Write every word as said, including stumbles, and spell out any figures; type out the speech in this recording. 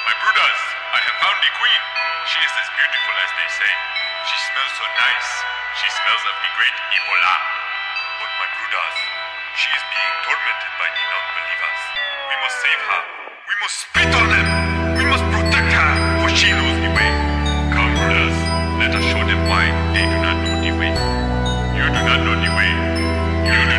My brothers, I have found the queen. She is as beautiful as they say. She smells so nice. She smells of the great Ebola. But my brothers, she is being tormented by the non-believers. We must save her. We must spit on them. We must protect her, for she knows the way. Come, brothers, let us show them why they do not know the way. You do not know the way. You do